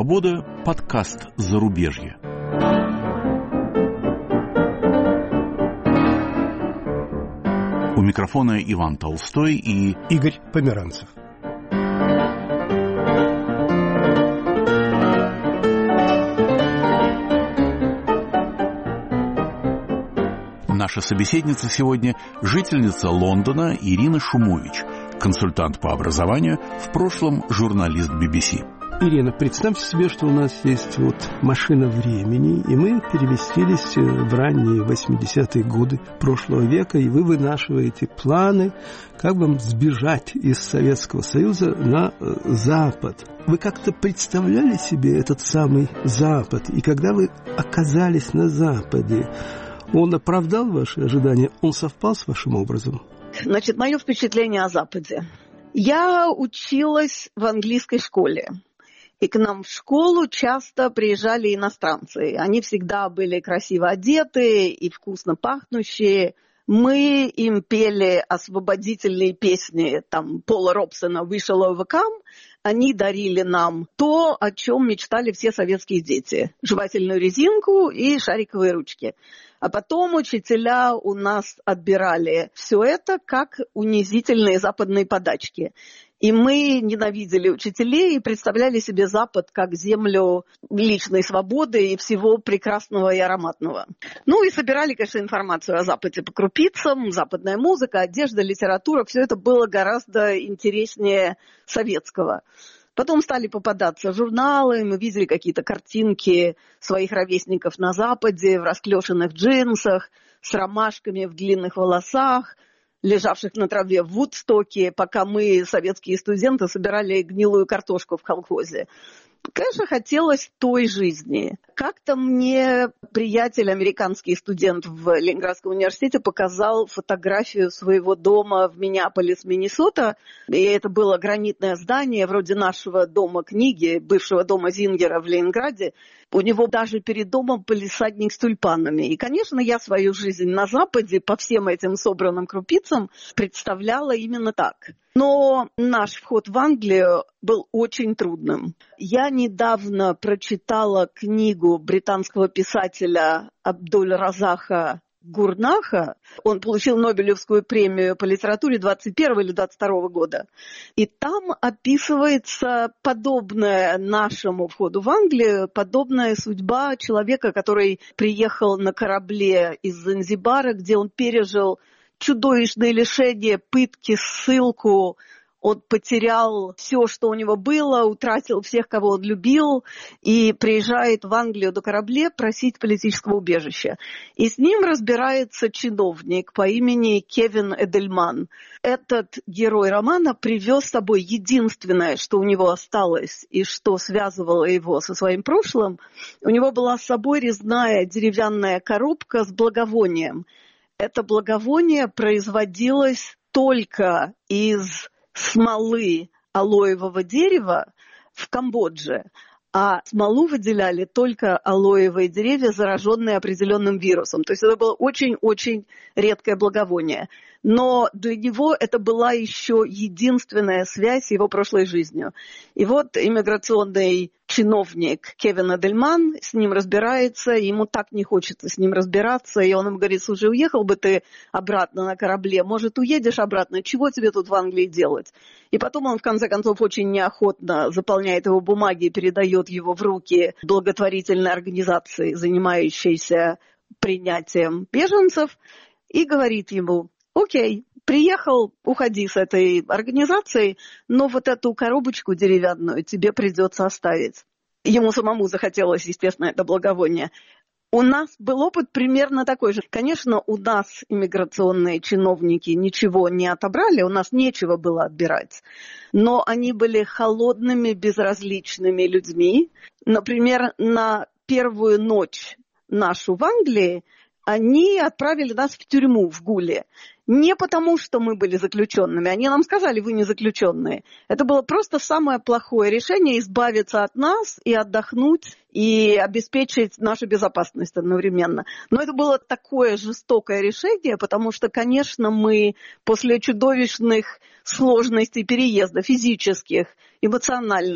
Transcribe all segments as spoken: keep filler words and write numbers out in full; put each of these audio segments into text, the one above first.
Свобода. Подкаст «Зарубежье». У микрофона Иван Толстой и Игорь Померанцев. Наша собеседница сегодня – жительница Лондона Ирина Шумович, консультант по образованию, в прошлом журналист би би си. Ирина, представьте себе, что у нас есть вот машина времени, и мы переместились в ранние восьмидесятые годы прошлого века, и вы вынашиваете планы, как вам сбежать из Советского Союза на Запад. Вы как-то представляли себе этот самый Запад, и когда вы оказались на Западе, он оправдал ваши ожидания? Он совпал с вашим образом? Значит, мое впечатление о Западе. Я училась в английской школе. И к нам в школу часто приезжали иностранцы. Они всегда были красиво одеты и вкусно пахнущие. Мы им пели освободительные песни, там, Пола Робсона «We shall overcome». Они дарили нам то, о чем мечтали все советские дети. Жевательную резинку и шариковые ручки. А потом учителя у нас отбирали все это как унизительные западные подачки. И мы ненавидели учителей и представляли себе Запад как землю личной свободы и всего прекрасного и ароматного. Ну и собирали, конечно, информацию о Западе по крупицам, западная музыка, одежда, литература. Все это было гораздо интереснее советского. Потом стали попадаться журналы, мы видели какие-то картинки своих ровесников на Западе в расклешенных джинсах, с ромашками в длинных волосах, лежавших на траве в Вудстоке, пока мы, советские студенты, собирали гнилую картошку в колхозе. Конечно, хотелось той жизни. Как-то мне приятель, американский студент в Ленинградском университете, показал фотографию своего дома в Миннеаполис, Миннесота. И это было гранитное здание, вроде нашего дома книги, бывшего дома Зингера в Ленинграде. У него даже перед домом палисадник с тюльпанами. И, конечно, я свою жизнь на Западе по всем этим собранным крупицам представляла именно так. Но наш вход в Англию был очень трудным. Я недавно прочитала книгу британского писателя Абдуль-Разака Гурнаха. Он получил Нобелевскую премию по литературе двадцать первого или двадцать второго года. И там описывается подобная нашему входу в Англию, подобная судьба человека, который приехал на корабле из Занзибара, где он пережил чудовищные лишения, пытки, ссылку. Он потерял все, что у него было, утратил всех, кого он любил, и приезжает в Англию до корабле просить политического убежища. И с ним разбирается чиновник по имени Кевин Эдельман. Этот герой романа привез с собой единственное, что у него осталось и что связывало его со своим прошлым. У него была с собой резная деревянная коробка с благовонием. Это благовоние производилось только из смолы алоевого дерева в Камбодже, а смолу выделяли только алоевые деревья, зараженные определенным вирусом. То есть это было очень-очень редкое благовоние. Но для него это была еще единственная связь с его прошлой жизнью. И вот иммиграционный чиновник Кевин Эдельман с ним разбирается, ему так не хочется с ним разбираться, и он ему говорит: слушай, уехал бы ты обратно на корабле, может, уедешь обратно, чего тебе тут в Англии делать? И потом он, в конце концов, очень неохотно заполняет его бумаги и передает его в руки благотворительной организации, занимающейся принятием беженцев, и говорит ему: окей, приехал, уходи с этой организацией, но вот эту коробочку деревянную тебе придется оставить. Ему самому захотелось, естественно, это благовоние. У нас был опыт примерно такой же. Конечно, у нас иммиграционные чиновники ничего не отобрали, у нас нечего было отбирать. Но они были холодными, безразличными людьми. Например, на первую ночь нашу в Англии они отправили нас в тюрьму в Гуле. Не потому, что мы были заключенными. Они нам сказали: вы не заключенные. Это было просто самое плохое решение — избавиться от нас и отдохнуть, и обеспечить нашу безопасность одновременно. Но это было такое жестокое решение, потому что, конечно, мы после чудовищных сложностей переезда, физических, эмоциональных,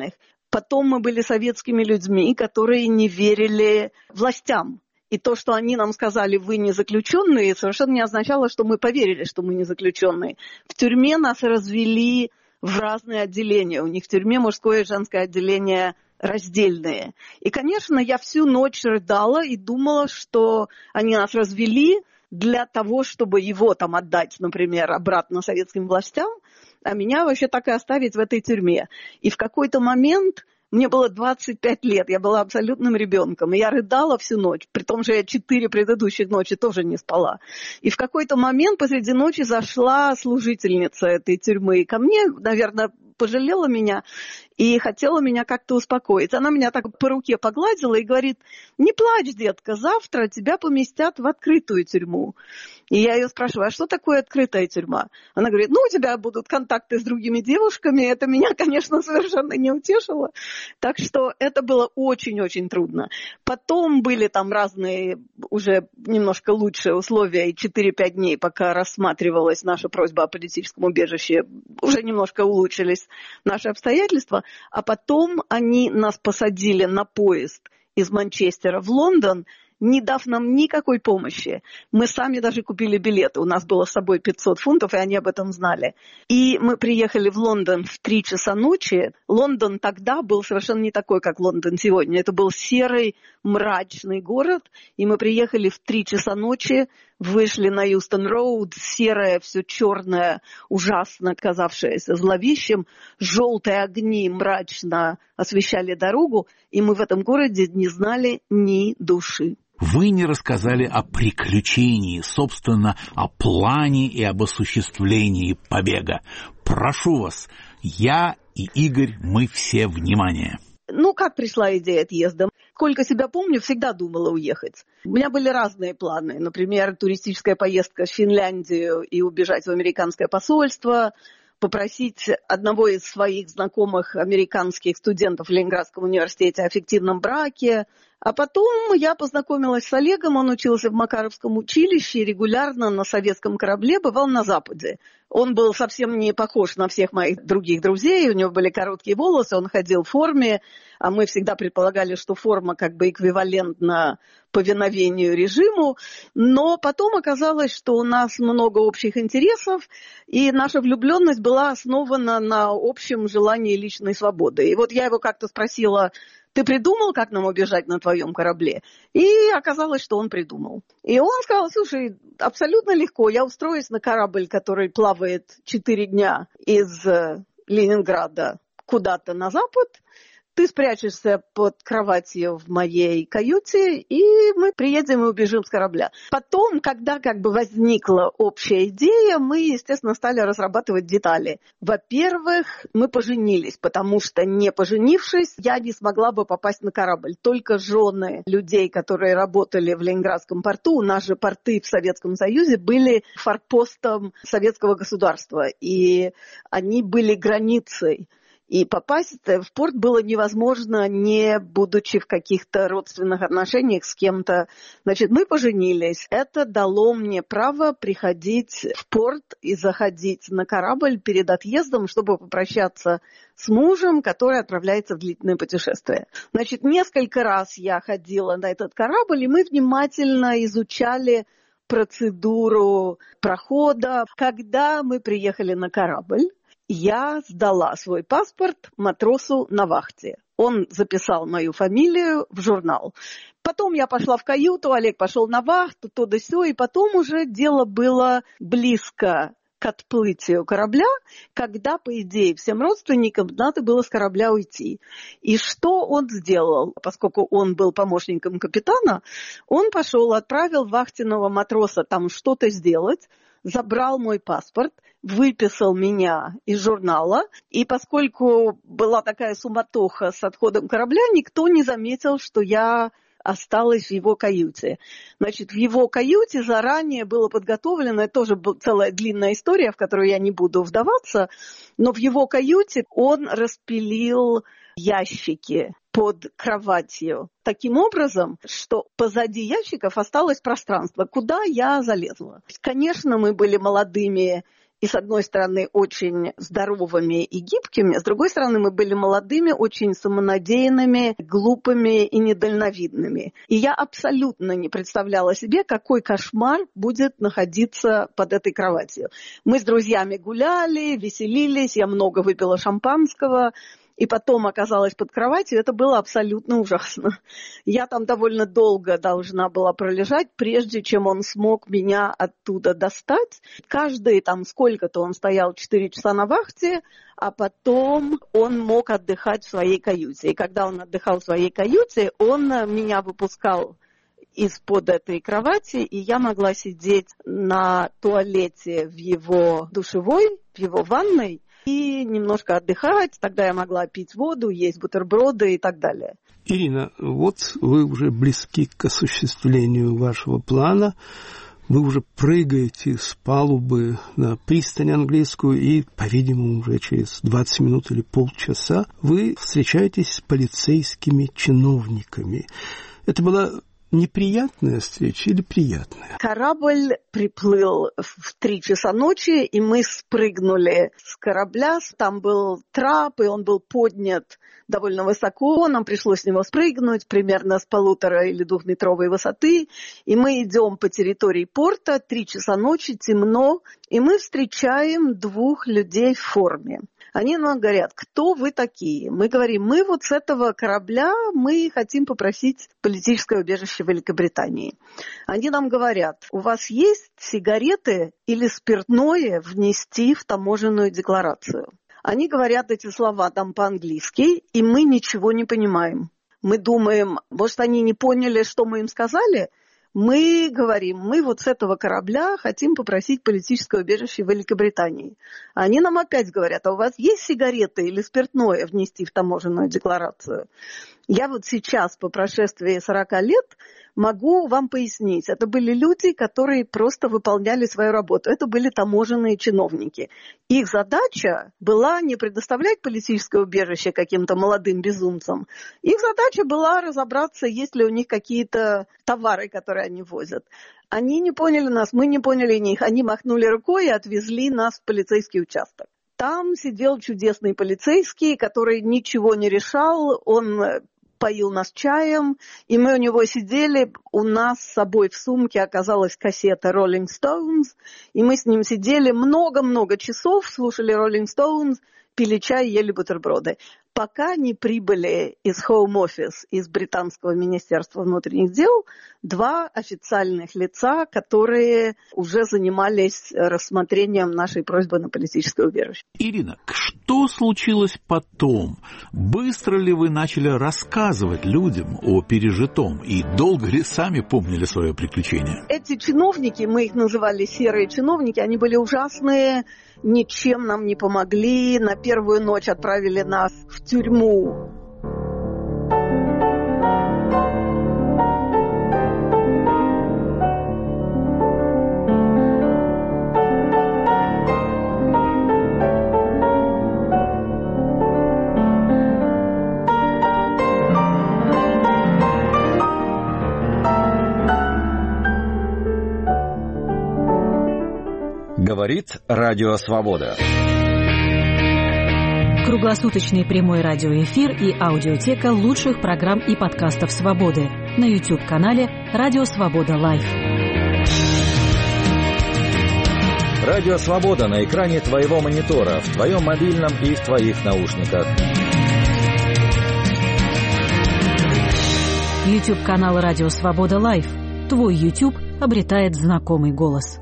Потом мы были советскими людьми, которые не верили властям. И то, что они нам сказали, вы не заключенные, совершенно не означало, что мы поверили, что мы не заключенные. В тюрьме нас развели в разные отделения. У них в тюрьме мужское и женское отделение раздельные. И, конечно, я всю ночь рыдала и думала, что они нас развели для того, чтобы его там отдать, например, обратно советским властям, а меня вообще так и оставить в этой тюрьме. И в какой-то момент... Мне было двадцать пять лет, я была абсолютным ребенком, и я рыдала всю ночь, при том же я четыре предыдущих ночи тоже не спала. И в какой-то момент посреди ночи зашла служительница этой тюрьмы ко мне, наверное, пожалела меня и хотела меня как-то успокоить. Она меня так по руке погладила и говорит: не плачь, детка, завтра тебя поместят в открытую тюрьму. И я ее спрашиваю: а что такое открытая тюрьма? Она говорит: ну, у тебя будут контакты с другими девушками. Это меня, конечно, совершенно не утешило. Так что это было очень-очень трудно. Потом были там разные уже немножко лучшие условия, и четыре-пять дней, пока рассматривалась наша просьба о политическом убежище, уже немножко улучшились наши обстоятельства. А потом они нас посадили на поезд из Манчестера в Лондон, не дав нам никакой помощи. Мы сами даже купили билеты. У нас было с собой пятьсот фунтов, и они об этом знали. И мы приехали в Лондон в три часа ночи. Лондон тогда был совершенно не такой, как Лондон сегодня. Это был серый, мрачный город. И мы приехали в три часа ночи, вышли на Юстон-Роуд, серое, все черное, ужасно казавшееся зловещим. Желтые огни мрачно освещали дорогу, и мы в этом городе не знали ни души. Вы не рассказали о приключении, собственно, о плане и об осуществлении побега. Прошу вас, я и Игорь, мы все внимание. Ну, как пришла идея отъезда? Сколько себя помню, всегда думала уехать. У меня были разные планы. Например, туристическая поездка в Финляндию и убежать в американское посольство, попросить одного из своих знакомых американских студентов в Ленинградском университете о фиктивном браке. А потом я познакомилась с Олегом, он учился в Макаровском училище и регулярно на советском корабле бывал на Западе. Он был совсем не похож на всех моих других друзей, у него были короткие волосы, он ходил в форме, а мы всегда предполагали, что форма как бы эквивалентна повиновению режиму. Но потом оказалось, что у нас много общих интересов, и наша влюбленность была основана на общем желании личной свободы. И вот я его как-то спросила: ты придумал, как нам убежать на твоем корабле? И оказалось, что он придумал. И он сказал: слушай, абсолютно легко, я устроюсь на корабль, который плавает четыре дня из Ленинграда куда-то на запад, ты спрячешься под кроватью в моей каюте, и мы приедем и убежим с корабля. Потом, когда как бы возникла общая идея, мы, естественно, стали разрабатывать детали. Во-первых, мы поженились, потому что, не поженившись, я не смогла бы попасть на корабль. Только жены людей, которые работали в Ленинградском порту, у нас же порты в Советском Союзе были форпостом советского государства, и они были границей. И попасть в порт было невозможно, не будучи в каких-то родственных отношениях с кем-то. Значит, мы поженились. Это дало мне право приходить в порт и заходить на корабль перед отъездом, чтобы попрощаться с мужем, который отправляется в длительное путешествие. Значит, несколько раз я ходила на этот корабль, и мы внимательно изучали процедуру прохода. Когда мы приехали на корабль, я сдала свой паспорт матросу на вахте. Он записал мою фамилию в журнал. Потом я пошла в каюту, Олег пошел на вахту, то да сё, и потом уже дело было близко к отплытию корабля, когда, по идее, всем родственникам надо было с корабля уйти. И что он сделал? Поскольку он был помощником капитана, он пошел, отправил вахтенного матроса там что-то сделать, забрал мой паспорт, выписал меня из журнала, и поскольку была такая суматоха с отходом корабля, никто не заметил, что я осталась в его каюте. Значит, в его каюте заранее было подготовлено, это тоже была целая длинная история, в которую я не буду вдаваться, но в его каюте он распилил ящики под кроватью таким образом, что позади ящиков осталось пространство, куда я залезла. Конечно, мы были молодыми и, с одной стороны, очень здоровыми и гибкими, с другой стороны, мы были молодыми, очень самонадеянными, глупыми и недальновидными. И я абсолютно не представляла себе, какой кошмар будет находиться под этой кроватью. Мы с друзьями гуляли, веселились, я много выпила шампанского, и потом оказалась под кроватью, это было абсолютно ужасно. Я там довольно долго должна была пролежать, прежде чем он смог меня оттуда достать. Каждые там сколько-то он стоял, четыре часа на вахте, а потом он мог отдыхать в своей каюте. И когда он отдыхал в своей каюте, он меня выпускал из-под этой кровати, и я могла сидеть на туалете в его душевой, в его ванной, и немножко отдыхать. Тогда я могла пить воду, есть бутерброды и так далее. Ирина, вот вы уже близки к осуществлению вашего плана. Вы уже прыгаете с палубы на пристань английскую, и, по-видимому, уже через двадцать минут или полчаса вы встречаетесь с полицейскими чиновниками. Это была неприятная встреча или приятная? Корабль приплыл в три часа ночи, и мы спрыгнули с корабля. Там был трап, и он был поднят довольно высоко. Нам пришлось с него спрыгнуть примерно с полутора или двухметровой высоты. И мы идем по территории порта, три часа ночи, темно, и мы встречаем двух людей в форме. Они нам говорят, кто вы такие? Мы говорим, мы вот с этого корабля, мы хотим попросить политическое убежище в Великобритании. Они нам говорят, у вас есть сигареты или спиртное внести в таможенную декларацию? Они говорят эти слова там по-английски, и мы ничего не понимаем. Мы думаем, может, они не поняли, что мы им сказали? Мы говорим, мы вот с этого корабля хотим попросить политическое убежище в Великобритании. Они нам опять говорят, а у вас есть сигареты или спиртное внести в таможенную декларацию? Я вот сейчас, по прошествии сорока лет, могу вам пояснить. Это были люди, которые просто выполняли свою работу. Это были таможенные чиновники. Их задача была не предоставлять политическое убежище каким-то молодым безумцам. Их задача была разобраться, есть ли у них какие-то товары, которые они возят. Они не поняли нас, мы не поняли них. Они махнули рукой и отвезли нас в полицейский участок. Там сидел чудесный полицейский, который ничего не решал. Он поил нас чаем, и мы у него сидели, у нас с собой в сумке оказалась кассета Rolling Stones, и мы с ним сидели много-много часов, слушали Rolling Stones, пили чай, ели бутерброды. Пока не прибыли из Home Office, из британского министерства внутренних дел, два официальных лица, которые уже занимались рассмотрением нашей просьбы на политическое убежище. Ирина, что случилось потом? Быстро ли вы начали рассказывать людям о пережитом? И долго ли сами помнили свое приключение? Эти чиновники, мы их называли серые чиновники, они были ужасные, ничем нам не помогли. На первую ночь отправили нас в тюрьму. Говорит Радио Свобода. Круглосуточный прямой радиоэфир и аудиотека лучших программ и подкастов «Свободы» на YouTube-канале «Радио Свобода Лайв». Радио Свобода на экране твоего монитора, в твоем мобильном и в твоих наушниках. YouTube-канал «Радио Свобода Лайв». Твой YouTube обретает знакомый голос.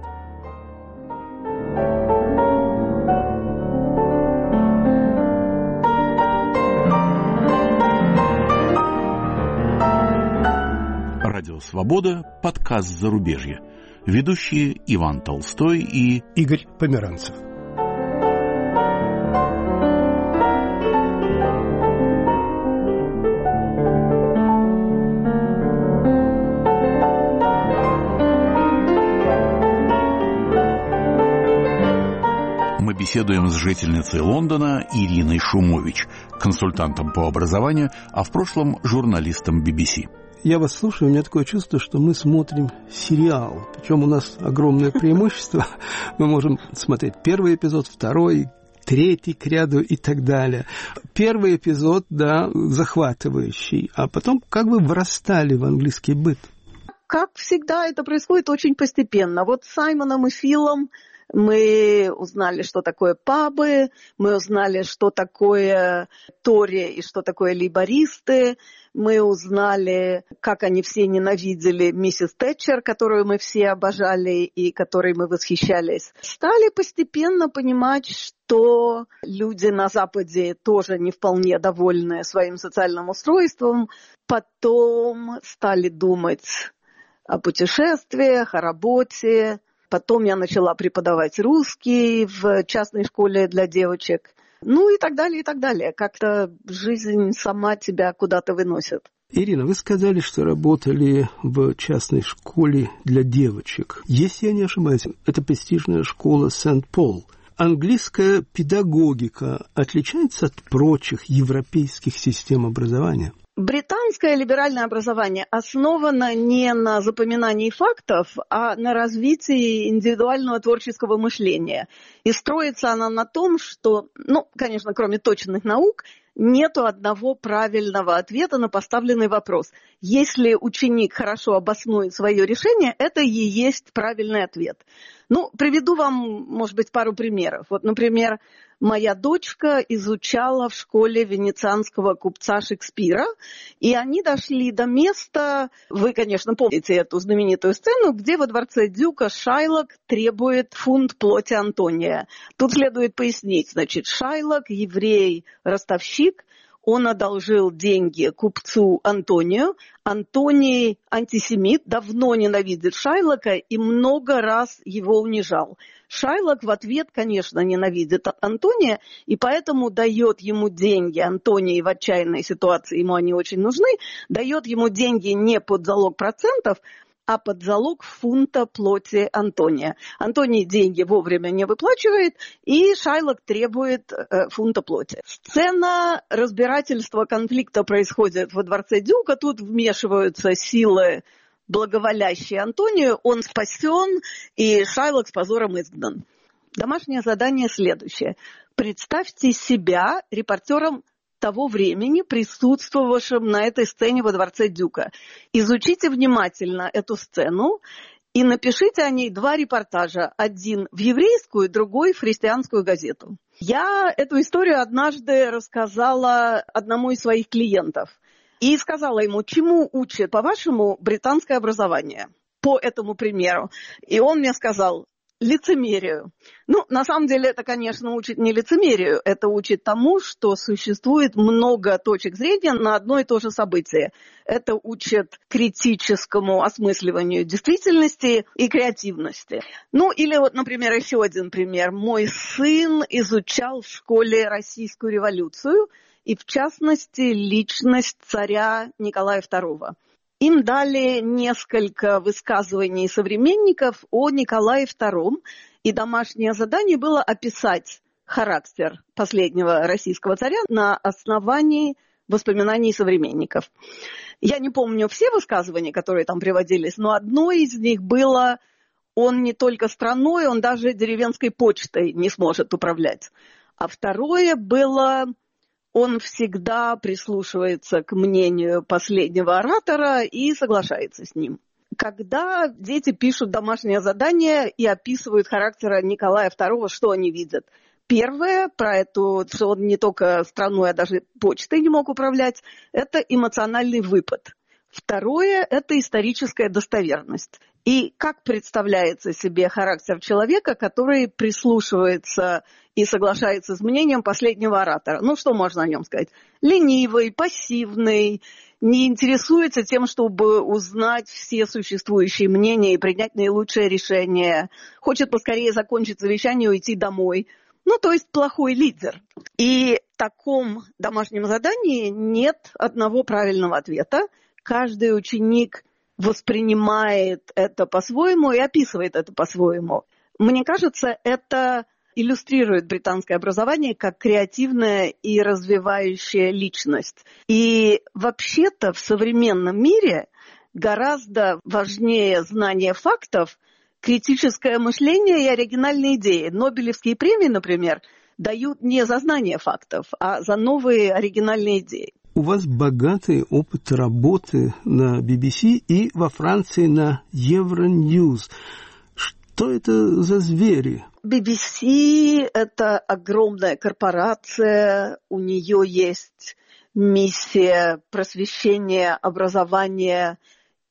Радио Свобода, подкаст «Зарубежье». Ведущие Иван Толстой и Игорь Померанцев. Мы беседуем с жительницей Лондона Ириной Шумович, консультантом по образованию, а в прошлом журналистом би би си. Я вас слушаю, у меня такое чувство, что мы смотрим сериал. Причем у нас огромное преимущество. Мы можем смотреть первый эпизод, второй, третий к ряду и так далее. Первый эпизод, да, захватывающий, а потом как бы врастали в английский быт. Как всегда, это происходит очень постепенно. Вот с Саймоном и Филом мы узнали, что такое пабы, мы узнали, что такое Тори и что такое лейбористы, мы узнали, как они все ненавидели миссис Тэтчер, которую мы все обожали и которой мы восхищались. Стали постепенно понимать, что люди на Западе тоже не вполне довольны своим социальным устройством. Потом стали думать о путешествиях, о работе. Потом я начала преподавать русский в частной школе для девочек. Ну и так далее, и так далее. Как-то жизнь сама тебя куда-то выносит. Ирина, вы сказали, что работали в частной школе для девочек. Если я не ошибаюсь, это престижная школа Сент-Пол. Английская педагогика отличается от прочих европейских систем образования? Британское либеральное образование основано не на запоминании фактов, а на развитии индивидуального творческого мышления. И строится она на том, что, ну, конечно, кроме точных наук, нету одного правильного ответа на поставленный вопрос. Если ученик хорошо обоснует свое решение, это и есть правильный ответ. Ну, приведу вам, может быть, пару примеров. Вот, например, моя дочка изучала в школе венецианского купца Шекспира, и они дошли до места, вы, конечно, помните эту знаменитую сцену, где во дворце Дюка Шайлок требует фунт плоти Антония. Тут следует пояснить, значит, Шайлок, еврей-ростовщик, он одолжил деньги купцу Антонию. Антоний антисемит, давно ненавидит Шайлока и много раз его унижал. Шайлок в ответ, конечно, ненавидит Антония, и поэтому дает ему деньги. Антоний в отчаянной ситуации, ему они очень нужны, дает ему деньги не под залог процентов, а под залог фунта плоти Антония. Антоний деньги вовремя не выплачивает, и Шайлок требует э, фунта плоти. Сцена разбирательства конфликта происходит во дворце Дюка. Тут вмешиваются силы, благоволящие Антонию. Он спасен, и Шайлок с позором изгнан. Домашнее задание следующее. Представьте себя репортером того времени, присутствовавшим на этой сцене во дворце Дюка. Изучите внимательно эту сцену и напишите о ней два репортажа. Один в еврейскую, другой в христианскую газету. Я эту историю однажды рассказала одному из своих клиентов. И сказала ему, чему учит, по-вашему, британское образование? По этому примеру. И он мне сказал, лицемерию. Ну, на самом деле, это, конечно, учит не лицемерию, это учит тому, что существует много точек зрения на одно и то же событие. Это учит критическому осмысливанию действительности и креативности. Ну, или вот, например, еще один пример. Мой сын изучал в школе Российскую революцию, и, в частности, личность царя Николая второго. Им дали несколько высказываний современников о Николае втором, и домашнее задание было описать характер последнего российского царя на основании воспоминаний современников. Я не помню все высказывания, которые там приводились, но одно из них было: он не только страной, он даже деревенской почтой не сможет управлять. А второе было: он всегда прислушивается к мнению последнего оратора и соглашается с ним. Когда дети пишут домашнее задание и описывают характер Николая второго, что они видят? Первое, про это, что он не только страной, а даже почтой не мог управлять, это эмоциональный выпад. Второе – это историческая достоверность. И как представляется себе характер человека, который прислушивается и соглашается с мнением последнего оратора? Ну, что можно о нем сказать? Ленивый, пассивный, не интересуется тем, чтобы узнать все существующие мнения и принять наилучшее решение, хочет поскорее закончить совещание и уйти домой. Ну, то есть плохой лидер. И в таком домашнем задании нет одного правильного ответа. Каждый ученик воспринимает это по-своему и описывает это по-своему. Мне кажется, это иллюстрирует британское образование как креативная и развивающая личность. И вообще-то в современном мире гораздо важнее знание фактов, критическое мышление и оригинальные идеи. Нобелевские премии, например, дают не за знание фактов, а за новые оригинальные идеи. У вас богатый опыт работы на би би си и во Франции на Евроньюз. Что это за звери? би би си – это огромная корпорация, у нее есть миссия просвещения, образования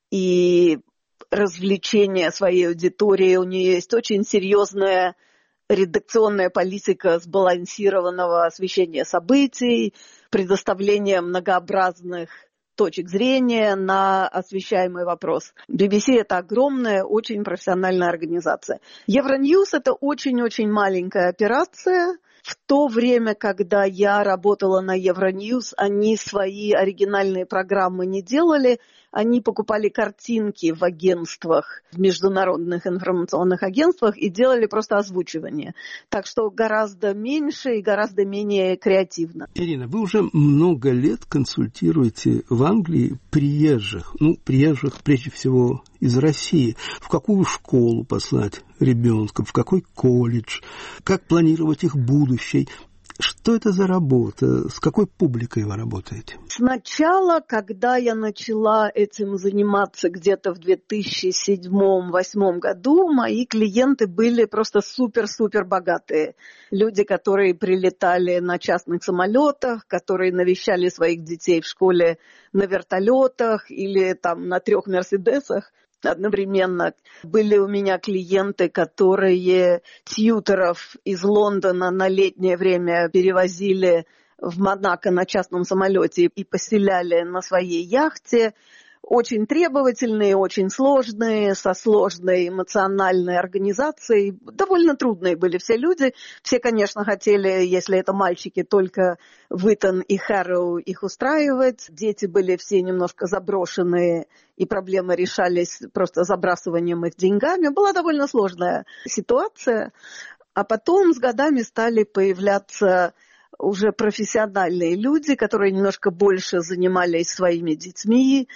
и развлечения своей аудитории. У нее есть очень серьезная редакционная политика сбалансированного освещения событий, предоставления многообразных точек зрения на освещаемый вопрос. би би си – это огромная, очень профессиональная организация. Евроньюз – это очень-очень маленькая операция. В то время, когда я работала на Евроньюз, они свои оригинальные программы не делали, они покупали картинки в агентствах, в международных информационных агентствах и делали просто озвучивание. Так что гораздо меньше и гораздо менее креативно. Ирина, вы уже много лет консультируете в Англии приезжих, ну, приезжих прежде всего из России. В какую школу послать ребенка, в какой колледж, как планировать их будущее. Что это за работа? С какой публикой вы работаете? Сначала, когда я начала этим заниматься где-то в две тысячи седьмом — две тысячи восьмом году, мои клиенты были просто супер-супер богатые. Люди, которые прилетали на частных самолетах, которые навещали своих детей в школе на вертолетах или там на трех мерседесах. Одновременно были у меня клиенты, которые тьюторов из Лондона на летнее время перевозили в Монако на частном самолете и поселяли на своей яхте. Очень требовательные, очень сложные, со сложной эмоциональной организацией. Довольно трудные были все люди. Все, конечно, хотели, если это мальчики, только в Итон и Хэроу их устраивать. Дети были все немножко заброшенные, и проблемы решались просто забрасыванием их деньгами. Была довольно сложная ситуация. А потом с годами стали появляться уже профессиональные люди, которые немножко больше занимались своими детьми,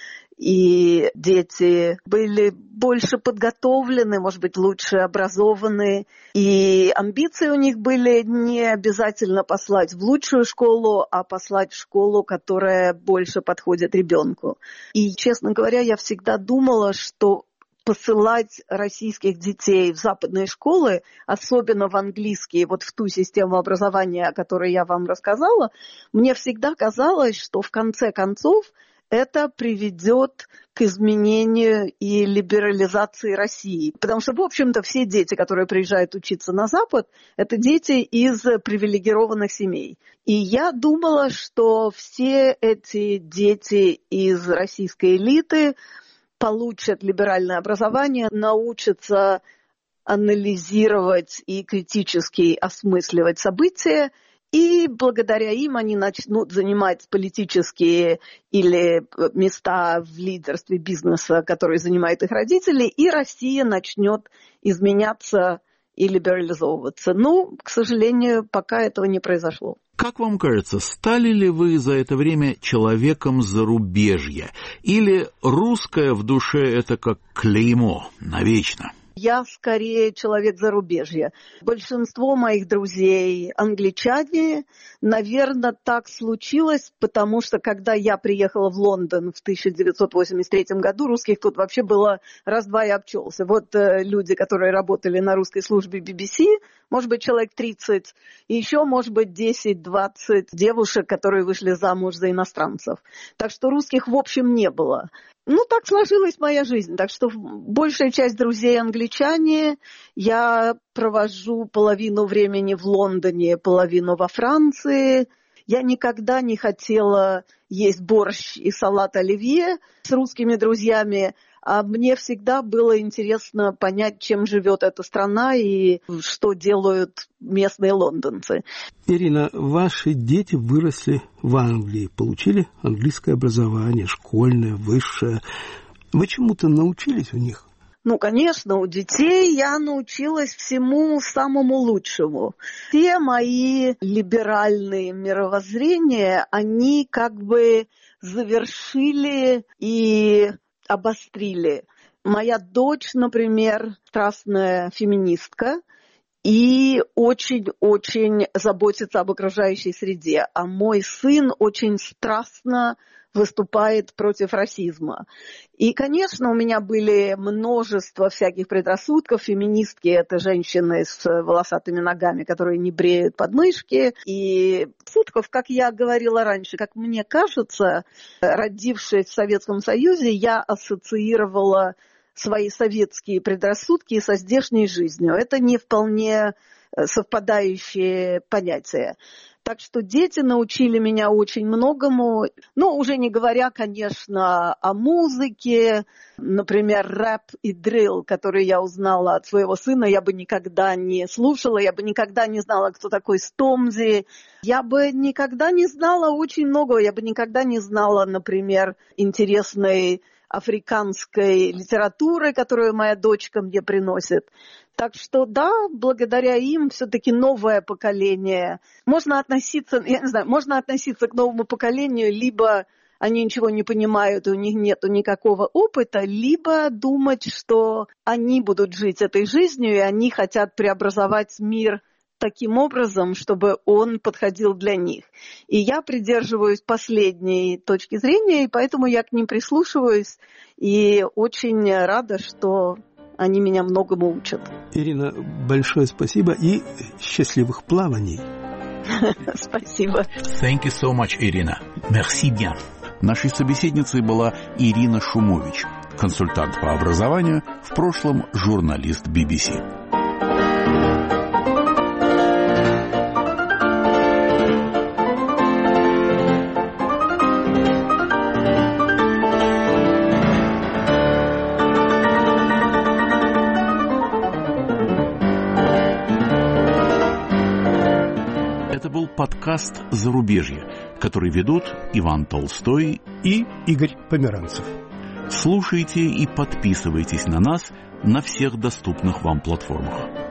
и дети были больше подготовлены, может быть, лучше образованы, и амбиции у них были не обязательно послать в лучшую школу, а послать в школу, которая больше подходит ребенку. И, честно говоря, я всегда думала, что посылать российских детей в западные школы, особенно в английские, вот в ту систему образования, о которой я вам рассказала, мне всегда казалось, что в конце концов это приведет к изменению и либерализации России. Потому что, в общем-то, все дети, которые приезжают учиться на Запад, это дети из привилегированных семей. И я думала, что все эти дети из российской элиты получат либеральное образование, научатся анализировать и критически осмысливать события, и благодаря им они начнут занимать политические или места в лидерстве бизнеса, которые занимают их родители, и Россия начнет изменяться и либерализовываться. Но, к сожалению, пока этого не произошло. Как вам кажется, стали ли вы за это время человеком зарубежья? Или русское в душе – это как клеймо навечно? Я скорее человек зарубежья. Большинство моих друзей англичане. Наверное, так случилось, потому что когда я приехала в Лондон в тысяча девятьсот восемьдесят третьем году, русских тут вообще было раз-два и обчелся. Вот э, люди, которые работали на русской службе би би си, может быть, человек тридцать, и еще, может быть, десять-двадцать девушек, которые вышли замуж за иностранцев. Так что русских, в общем, не было. Ну, так сложилась моя жизнь. Так что большая часть друзей англичане. Я провожу половину времени в Лондоне, половину во Франции. Я никогда не хотела есть борщ и салат оливье с русскими друзьями, а мне всегда было интересно понять, чем живет эта страна и что делают местные лондонцы. Ирина, ваши дети выросли в Англии, получили английское образование, школьное, высшее. Вы чему-то научились у них? Ну, конечно, у детей я научилась всему самому лучшему. Все мои либеральные мировоззрения, они как бы завершили и обострили. Моя дочь, например, страстная феминистка и очень-очень заботится об окружающей среде. А мой сын очень страстно выступает против расизма. И, конечно, у меня были множество всяких предрассудков. Феминистки – это женщины с волосатыми ногами, которые не бреют подмышки. И предрассудков, как я говорила раньше, как мне кажется, родившись в Советском Союзе, я ассоциировала свои советские предрассудки со здешней жизнью. Это не вполне совпадающие понятия. Так что дети научили меня очень многому. Ну, уже не говоря, конечно, о музыке. Например, рэп и дрилл, который я узнала от своего сына, я бы никогда не слушала, я бы никогда не знала, кто такой Стомзи. Я бы никогда не знала очень многого. Я бы никогда не знала, например, интересной африканской литературы, которую моя дочка мне приносит. Так что, да, благодаря им все-таки новое поколение. Можно относиться, я не знаю, можно относиться к новому поколению, либо они ничего не понимают, и у них нет никакого опыта, либо думать, что они будут жить этой жизнью, и они хотят преобразовать мир таким образом, чтобы он подходил для них. И я придерживаюсь последней точки зрения, и поэтому я к ним прислушиваюсь, и очень рада, что они меня многому учат. Ирина, большое спасибо и счастливых плаваний. Спасибо. Thank you so much, Ирина. Merci bien. Нашей собеседницей была Ирина Шумович, консультант по образованию, в прошлом журналист би би си. Подкаст «Зарубежье», который ведут Иван Толстой и Игорь Померанцев. Слушайте и подписывайтесь на нас на всех доступных вам платформах.